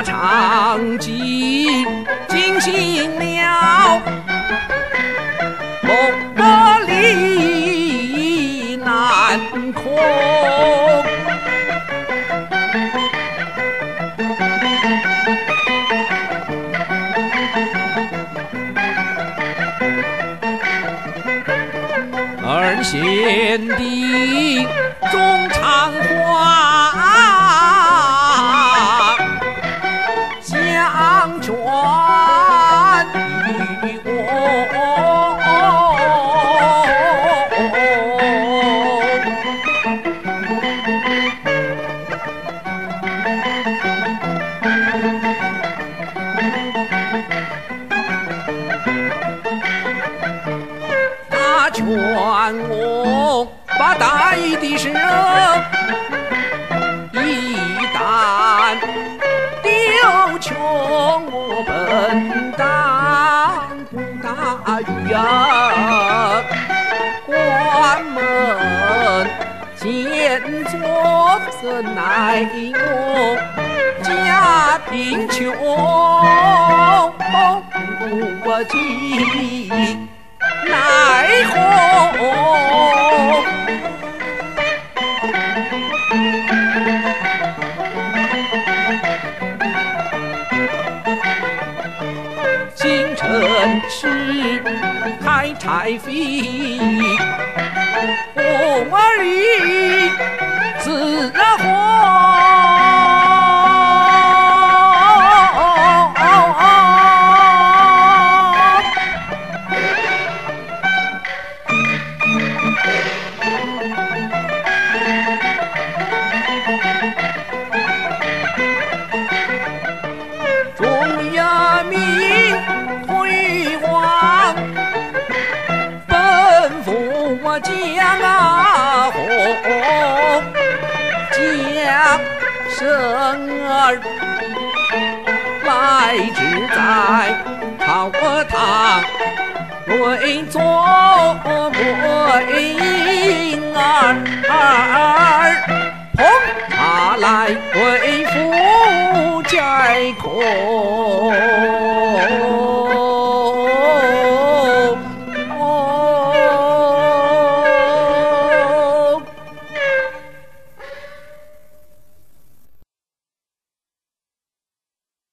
把长计进行了，莫力难空。而贤弟中常话相传于我，他劝我把带的蛇一旦丢穷，我本当不大鱼啊！关门见作怎奈我家贫穷不济奈何？京城市开柴扉，红儿里自火。中原民退往，吩咐我将红将生儿来至在朝堂为做贵儿，捧茶来为